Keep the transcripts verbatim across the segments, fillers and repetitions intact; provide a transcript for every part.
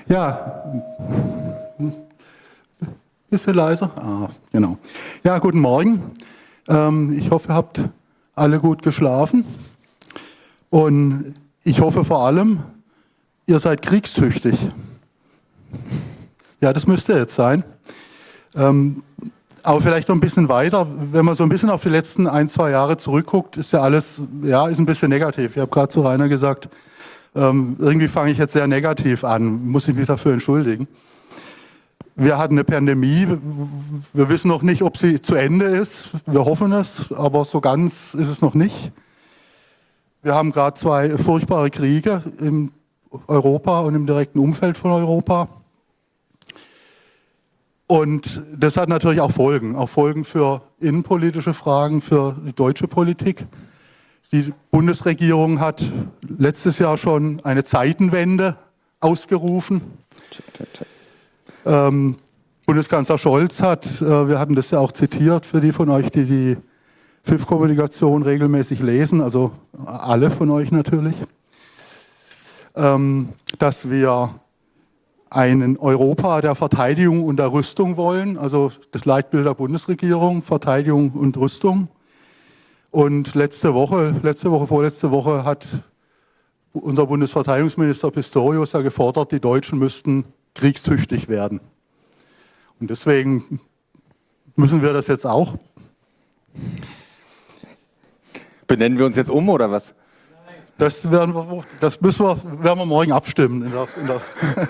Ja, ein bisschen leiser. Ah, genau. Ja, guten Morgen. Ähm, ich hoffe, ihr habt alle gut geschlafen. Und ich hoffe vor allem, ihr seid kriegstüchtig. Ja, das müsste jetzt sein. Ähm, aber vielleicht noch ein bisschen weiter. Wenn man so ein bisschen auf die letzten ein, zwei Jahre zurückguckt, ist ja alles, ja, ist ein bisschen negativ. Ich habe gerade zu Rainer gesagt, ähm, irgendwie fange ich jetzt sehr negativ an, muss ich mich dafür entschuldigen. Wir hatten eine Pandemie, wir wissen noch nicht, ob sie zu Ende ist, wir hoffen es, aber so ganz ist es noch nicht. Wir haben gerade zwei furchtbare Kriege in Europa und im direkten Umfeld von Europa. Und das hat natürlich auch Folgen, auch Folgen für innenpolitische Fragen, für die deutsche Politik. Die Bundesregierung hat letztes Jahr schon eine Zeitenwende ausgerufen. Ähm, Bundeskanzler Scholz hat, äh, wir hatten das ja auch zitiert für die von euch, die die F I F-Kommunikation regelmäßig lesen, also alle von euch natürlich, ähm, dass wir einen Europa der Verteidigung und der Rüstung wollen, also das Leitbild der Bundesregierung, Verteidigung und Rüstung. Und letzte Woche, letzte Woche, vorletzte Woche hat unser Bundesverteidigungsminister Pistorius ja gefordert, die Deutschen müssten kriegstüchtig werden. Und deswegen müssen wir das jetzt auch. Benennen wir uns jetzt um oder was? Das werden wir, das müssen wir, werden wir morgen abstimmen. In der, in der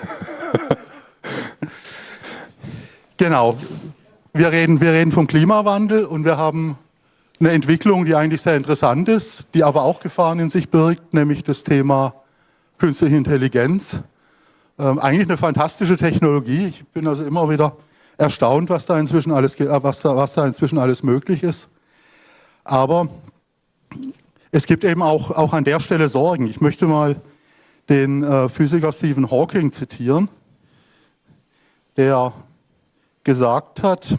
Genau. Wir reden, wir reden vom Klimawandel und wir haben eine Entwicklung, die eigentlich sehr interessant ist, die aber auch Gefahren in sich birgt, nämlich das Thema künstliche Intelligenz. Ähm, eigentlich eine fantastische Technologie. Ich bin also immer wieder erstaunt, was da inzwischen alles, was da, was da inzwischen alles möglich ist. Aber es gibt eben auch, auch an der Stelle Sorgen. Ich möchte mal den äh, Physiker Stephen Hawking zitieren, der gesagt hat,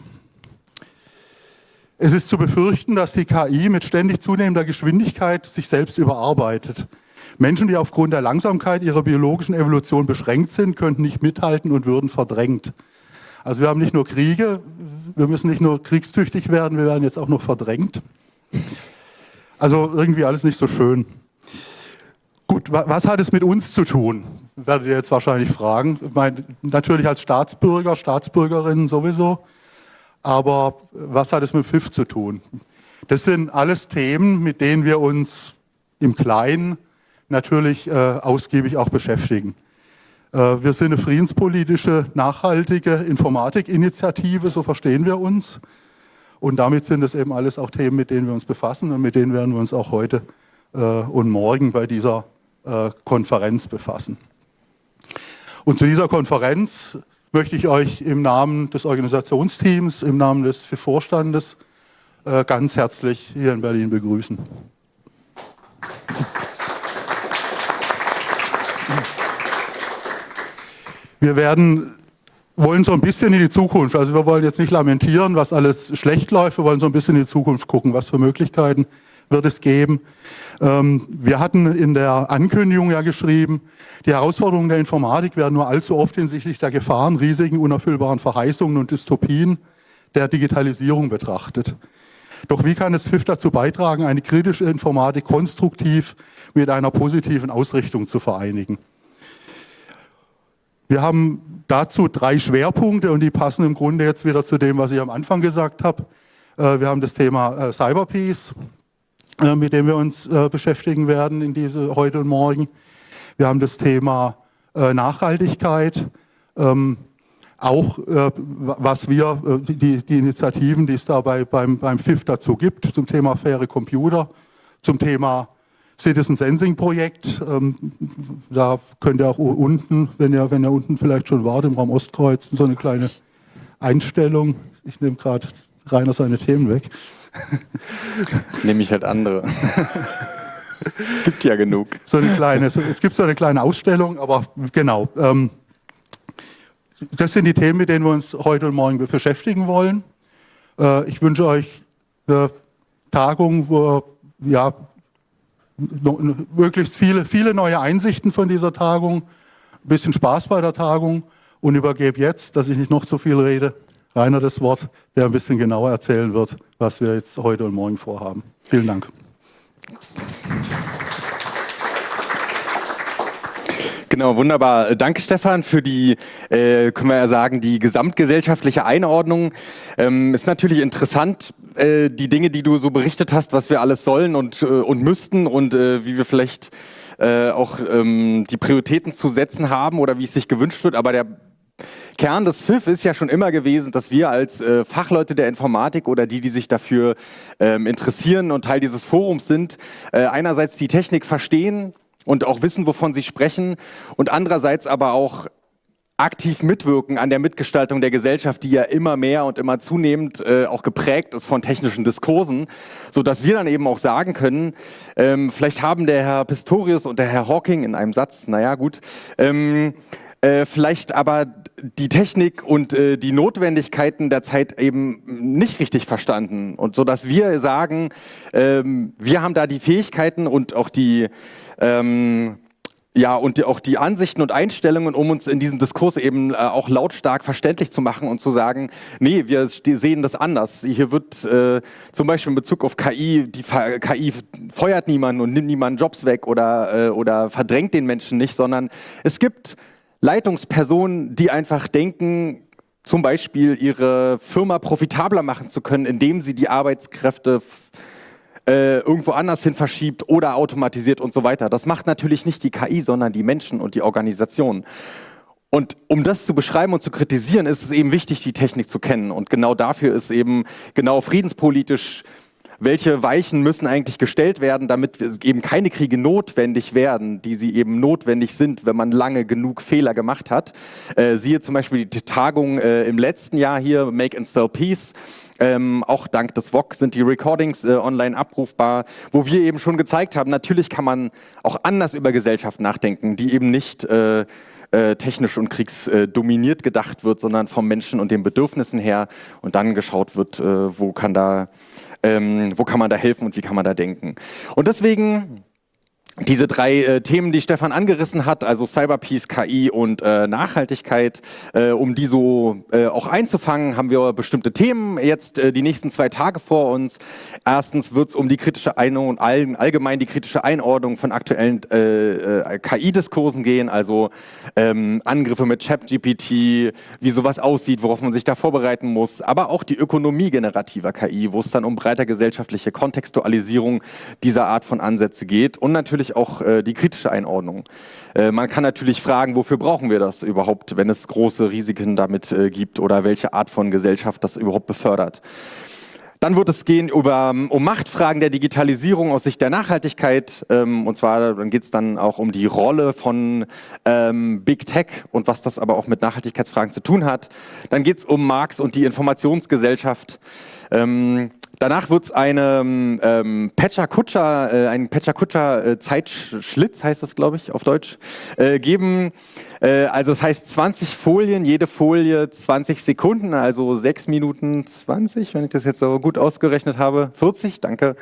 es ist zu befürchten, dass die K I mit ständig zunehmender Geschwindigkeit sich selbst überarbeitet. Menschen, die aufgrund der Langsamkeit ihrer biologischen Evolution beschränkt sind, könnten nicht mithalten und würden verdrängt. Also wir haben nicht nur Kriege, wir müssen nicht nur kriegstüchtig werden, wir werden jetzt auch noch verdrängt. Also irgendwie alles nicht so schön. Gut, was hat es mit uns zu tun? Werdet ihr jetzt wahrscheinlich fragen. Ich meine, natürlich als Staatsbürger, Staatsbürgerinnen sowieso. Aber was hat es mit F I F zu tun? Das sind alles Themen, mit denen wir uns im Kleinen natürlich äh, ausgiebig auch beschäftigen. Äh, wir sind eine friedenspolitische, nachhaltige Informatikinitiative, so verstehen wir uns. Und damit sind es eben alles auch Themen, mit denen wir uns befassen und mit denen werden wir uns auch heute äh, und morgen bei dieser äh, Konferenz befassen. Und zu dieser Konferenz möchte ich euch im Namen des Organisationsteams, im Namen des F I F-Vorstandes äh, ganz herzlich hier in Berlin begrüßen. Wir werden, wollen so ein bisschen in die Zukunft, also wir wollen jetzt nicht lamentieren, was alles schlecht läuft, wir wollen so ein bisschen in die Zukunft gucken, was für Möglichkeiten wird es geben. Ähm, wir hatten in der Ankündigung ja geschrieben, die Herausforderungen der Informatik werden nur allzu oft hinsichtlich der Gefahren, Risiken, unerfüllbaren Verheißungen und Dystopien der Digitalisierung betrachtet. Doch wie kann das F I F dazu beitragen, eine kritische Informatik konstruktiv mit einer positiven Ausrichtung zu vereinigen? Wir haben dazu drei Schwerpunkte und die passen im Grunde jetzt wieder zu dem, was ich am Anfang gesagt habe. Wir haben das Thema Cyberpeace, mit dem wir uns beschäftigen werden in diese heute und morgen. Wir haben das Thema Nachhaltigkeit, auch was wir, die, die Initiativen, die es dabei beim, beim F I F dazu gibt, zum Thema faire Computer, zum Thema Citizen Sensing Projekt, ähm, da könnt ihr auch unten, wenn ihr, wenn ihr unten vielleicht schon wart, im Raum Ostkreuz, so eine kleine Einstellung. Ich nehme gerade Rainer seine Themen weg. Nehme ich halt andere. Gibt ja genug. So eine kleine, es gibt so eine kleine Ausstellung, aber genau. Ähm, das sind die Themen, mit denen wir uns heute und morgen beschäftigen wollen. Äh, ich wünsche euch eine Tagung, wo ja möglichst viele, viele neue Einsichten von dieser Tagung ein bisschen Spaß bei der Tagung und übergebe jetzt, dass ich nicht noch zu viel rede, Rainer das Wort, der ein bisschen genauer erzählen wird, was wir jetzt heute und morgen vorhaben. Vielen Dank. Genau, wunderbar. Danke, Stefan, für die, äh, können wir ja sagen, die gesamtgesellschaftliche Einordnung. Ähm, ist natürlich interessant, äh, die Dinge, die du so berichtet hast, was wir alles sollen und, äh, und müssten und äh, wie wir vielleicht äh, auch ähm, die Prioritäten zu setzen haben oder wie es sich gewünscht wird. Aber der Kern des F I F ist ja schon immer gewesen, dass wir als äh, Fachleute der Informatik oder die, die sich dafür ähm, interessieren und Teil dieses Forums sind, äh, einerseits die Technik verstehen und auch wissen, wovon sie sprechen und andererseits aber auch aktiv mitwirken an der Mitgestaltung der Gesellschaft, die ja immer mehr und immer zunehmend äh, auch geprägt ist von technischen Diskursen, sodass wir dann eben auch sagen können, ähm, vielleicht haben der Herr Pistorius und der Herr Hawking in einem Satz, naja gut, ähm, äh, vielleicht aber die Technik und äh, die Notwendigkeiten der Zeit eben nicht richtig verstanden und so, dass wir sagen, ähm, wir haben da die Fähigkeiten und auch die ähm, ja und die, auch die Ansichten und Einstellungen, um uns in diesem Diskurs eben äh, auch lautstark verständlich zu machen und zu sagen, nee, wir sehen das anders. Hier wird äh, zum Beispiel in Bezug auf K I, die K I feuert niemanden und nimmt niemanden Jobs weg oder, äh, oder verdrängt den Menschen nicht, sondern es gibt Leitungspersonen, die einfach denken, zum Beispiel ihre Firma profitabler machen zu können, indem sie die Arbeitskräfte äh, irgendwo anders hin verschiebt oder automatisiert und so weiter. Das macht natürlich nicht die K I, sondern die Menschen und die Organisationen. Und um das zu beschreiben und zu kritisieren, ist es eben wichtig, die Technik zu kennen. Und genau dafür ist eben genau friedenspolitisch, welche Weichen müssen eigentlich gestellt werden, damit eben keine Kriege notwendig werden, die sie eben notwendig sind, wenn man lange genug Fehler gemacht hat. Äh, siehe zum Beispiel die Tagung äh, im letzten Jahr hier, Make and Sell Peace. Ähm, auch dank des V O G sind die Recordings äh, online abrufbar, wo wir eben schon gezeigt haben, natürlich kann man auch anders über Gesellschaft nachdenken, die eben nicht äh, äh, technisch und kriegsdominiert gedacht wird, sondern vom Menschen und den Bedürfnissen her und dann geschaut wird, äh, wo kann da Ähm, wo kann man da helfen und wie kann man da denken. Und deswegen diese drei äh, Themen, die Stefan angerissen hat, also Cyberpeace, K I und äh, Nachhaltigkeit, äh, um die so äh, auch einzufangen, haben wir bestimmte Themen jetzt äh, die nächsten zwei Tage vor uns. Erstens wird es um die kritische Einordnung, all, allgemein die kritische Einordnung von aktuellen äh, äh, K I-Diskursen gehen, also ähm, Angriffe mit ChatGPT, wie sowas aussieht, worauf man sich da vorbereiten muss, aber auch die Ökonomie generativer K I, wo es dann um breiter gesellschaftliche Kontextualisierung dieser Art von Ansätze geht und natürlich auch äh, die kritische Einordnung. Äh, man kann natürlich fragen, wofür brauchen wir das überhaupt, wenn es große Risiken damit äh, gibt oder welche Art von Gesellschaft das überhaupt befördert. Dann wird es gehen über, um Machtfragen der Digitalisierung aus Sicht der Nachhaltigkeit. Ähm, und zwar dann geht es dann auch um die Rolle von ähm, Big Tech und was das aber auch mit Nachhaltigkeitsfragen zu tun hat. Dann geht es um Marx und die Informationsgesellschaft. Ähm, Danach wird es eine ähm, Pecha-Kutscher, äh, einen Pecha-Kutscher-Zeitschlitz, heißt das, glaube ich, auf Deutsch, äh, geben. Äh, also das heißt zwanzig Folien, jede Folie zwanzig Sekunden, also sechs Minuten zwanzig, wenn ich das jetzt so gut ausgerechnet habe. vierzig, danke.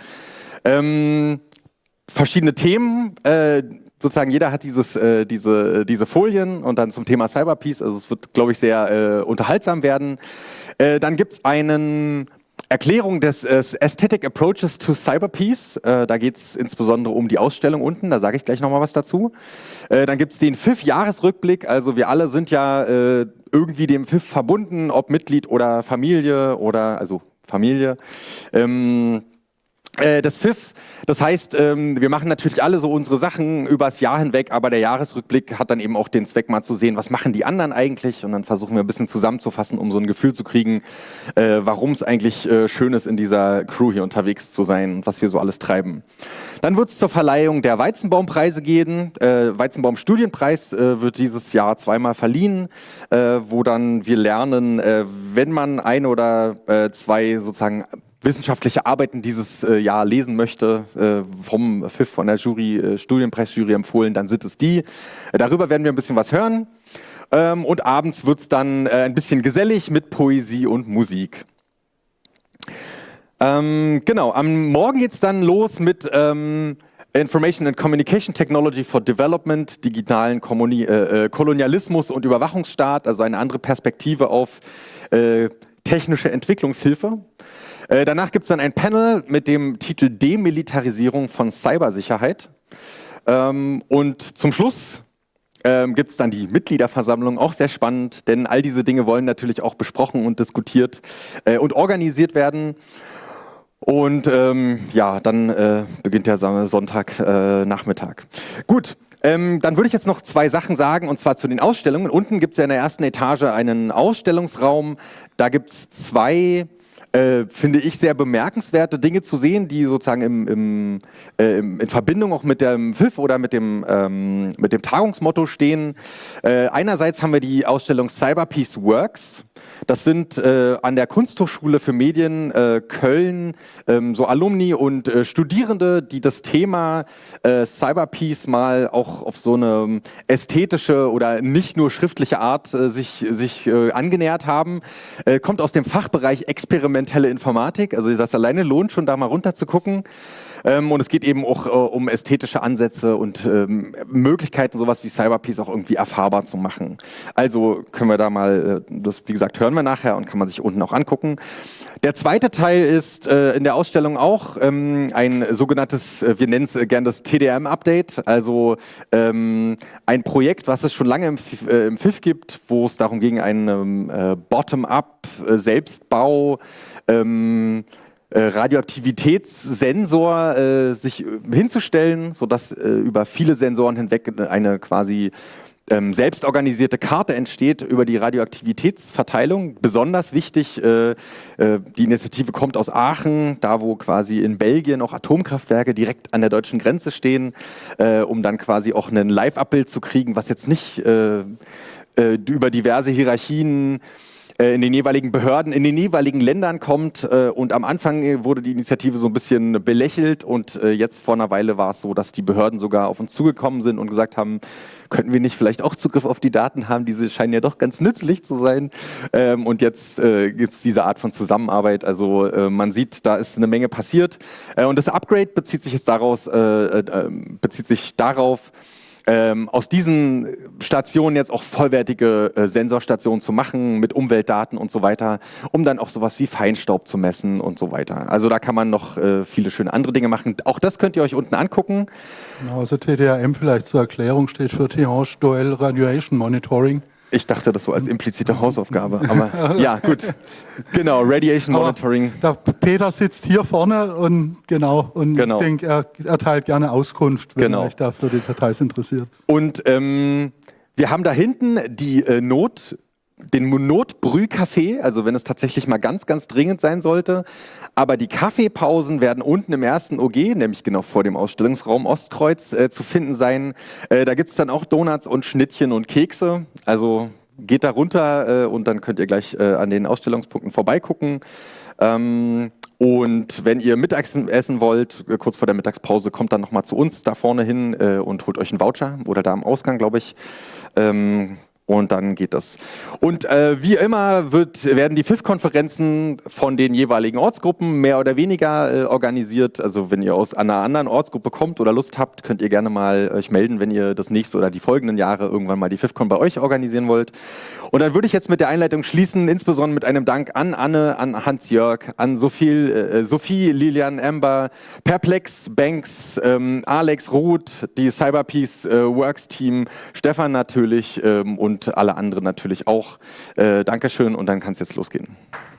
Ähm, verschiedene Themen, äh, sozusagen jeder hat dieses, äh, diese, diese Folien und dann zum Thema Cyberpeace, also es wird, glaube ich, sehr äh, unterhaltsam werden. Äh, dann gibt es einen Erklärung des äh, Aesthetic Approaches to Cyberpeace. Äh, da geht es insbesondere um die Ausstellung unten, da sage ich gleich nochmal was dazu. Äh, dann gibt es den F I F-Jahresrückblick, also wir alle sind ja äh, irgendwie dem F I F verbunden, ob Mitglied oder Familie oder, also Familie. Ähm, äh, das F I F, das heißt, ähm, wir machen natürlich alle so unsere Sachen übers Jahr hinweg, aber der Jahresrückblick hat dann eben auch den Zweck, mal zu sehen, was machen die anderen eigentlich, und dann versuchen wir ein bisschen zusammenzufassen, um so ein Gefühl zu kriegen, äh, warum es eigentlich äh, schön ist, in dieser Crew hier unterwegs zu sein und was wir so alles treiben. Dann wird es zur Verleihung der Weizenbaumpreise gehen. Äh, Weizenbaum-Studienpreis äh, wird dieses Jahr zweimal verliehen, äh, wo dann wir lernen, äh, wenn man eine oder äh, zwei sozusagen wissenschaftliche Arbeiten dieses äh, Jahr lesen möchte, äh, vom F I F, von der Jury, äh, Studienpreisjury empfohlen, dann sind es die. Äh, darüber werden wir ein bisschen was hören. Ähm, und abends wird es dann äh, ein bisschen gesellig mit Poesie und Musik. Ähm, genau, am Morgen geht es dann los mit ähm, Information and Communication Technology for Development, digitalen Kommuni äh, Kolonialismus und Überwachungsstaat, also eine andere Perspektive auf äh, technische Entwicklungshilfe. Äh, danach gibt es dann ein Panel mit dem Titel Demilitarisierung von Cybersicherheit. Ähm, und zum Schluss ähm, gibt es dann die Mitgliederversammlung, auch sehr spannend, denn all diese Dinge wollen natürlich auch besprochen und diskutiert äh, und organisiert werden. Und ähm, ja, dann äh, beginnt der Sonntagnachmittag. Äh, Gut, ähm, dann würde ich jetzt noch zwei Sachen sagen, und zwar zu den Ausstellungen. Unten gibt es ja in der ersten Etage einen Ausstellungsraum. Da gibt es zwei, äh, finde ich, sehr bemerkenswerte Dinge zu sehen, die sozusagen im, im, äh, in Verbindung auch mit dem F I F oder mit dem, ähm, mit dem Tagungsmotto stehen. Äh, einerseits haben wir die Ausstellung Cyberpeace Works. Das sind äh, an der Kunsthochschule für Medien äh, Köln ähm, so Alumni und äh, Studierende, die das Thema äh, Cyberpeace mal auch auf so eine ästhetische oder nicht nur schriftliche Art äh, sich, sich äh, angenähert haben. Äh, kommt aus dem Fachbereich experimentelle Informatik, also das alleine lohnt schon, da mal runter zu gucken. Ähm, und es geht eben auch äh, um ästhetische Ansätze und ähm, Möglichkeiten, sowas wie Cyberpeace auch irgendwie erfahrbar zu machen. Also können wir da mal, äh, das wie gesagt, hören wir nachher und kann man sich unten auch angucken. Der zweite Teil ist äh, in der Ausstellung auch ähm, ein sogenanntes, äh, wir nennen es äh, gern das T D M-Update, also ähm, ein Projekt, was es schon lange im, F I F, äh, im F I F gibt, wo es darum ging, einen äh, Bottom-up äh, Selbstbau ähm, Radioaktivitätssensor äh, sich hinzustellen, sodass äh, über viele Sensoren hinweg eine quasi ähm, selbstorganisierte Karte entsteht über die Radioaktivitätsverteilung. Besonders wichtig, äh, äh, die Initiative kommt aus Aachen, da wo quasi in Belgien auch Atomkraftwerke direkt an der deutschen Grenze stehen, äh, um dann quasi auch ein Live-Abbild zu kriegen, was jetzt nicht äh, äh, über diverse Hierarchien in den jeweiligen Behörden, in den jeweiligen Ländern kommt. Und am Anfang wurde die Initiative so ein bisschen belächelt und jetzt vor einer Weile war es so, dass die Behörden sogar auf uns zugekommen sind und gesagt haben, könnten wir nicht vielleicht auch Zugriff auf die Daten haben? Diese scheinen ja doch ganz nützlich zu sein. Und jetzt gibt es diese Art von Zusammenarbeit. Also man sieht, da ist eine Menge passiert. Und das Upgrade bezieht sich jetzt daraus, bezieht sich darauf, Ähm, aus diesen Stationen jetzt auch vollwertige äh, Sensorstationen zu machen mit Umweltdaten und so weiter, um dann auch sowas wie Feinstaub zu messen und so weiter. Also da kann man noch äh, viele schöne andere Dinge machen. Auch das könnt ihr euch unten angucken. Genau, also T D R M vielleicht zur Erklärung steht für Tihange Dual Radiation Monitoring. Ich dachte das so als implizite Hausaufgabe, aber ja, gut. Genau, Radiation Aber Monitoring. Der Peter sitzt hier vorne und genau, und Genau. ich denke, er erteilt gerne Auskunft, wenn Genau. euch da für die Details interessiert. Und ähm, wir haben da hinten die äh, Not, den Notbrühkaffee, also wenn es tatsächlich mal ganz, ganz dringend sein sollte. Aber die Kaffeepausen werden unten im ersten O G, nämlich genau vor dem Ausstellungsraum Ostkreuz, äh, zu finden sein. Äh, da gibt es dann auch Donuts und Schnittchen und Kekse. Also geht da runter äh, und dann könnt ihr gleich äh, an den Ausstellungspunkten vorbeigucken. Ähm, und wenn ihr Mittags essen wollt, äh, kurz vor der Mittagspause, kommt dann nochmal zu uns da vorne hin äh, und holt euch einen Voucher oder da am Ausgang, glaube ich. Ähm, Und dann geht das. Und äh, wie immer wird, werden die F I F-Konferenzen von den jeweiligen Ortsgruppen mehr oder weniger äh, organisiert. Also wenn ihr aus einer anderen Ortsgruppe kommt oder Lust habt, könnt ihr gerne mal euch melden, wenn ihr das nächste oder die folgenden Jahre irgendwann mal die F I F-Con bei euch organisieren wollt. Und dann würde ich jetzt mit der Einleitung schließen, insbesondere mit einem Dank an Anne, an Hans-Jörg, an Sophie, äh, Sophie, Lilian, Amber, Perplex, Banks, ähm, Alex, Ruth, die Cyberpeace äh, Works Team, Stefan natürlich ähm, und und alle anderen natürlich auch. Äh, Dankeschön und dann kann es jetzt losgehen.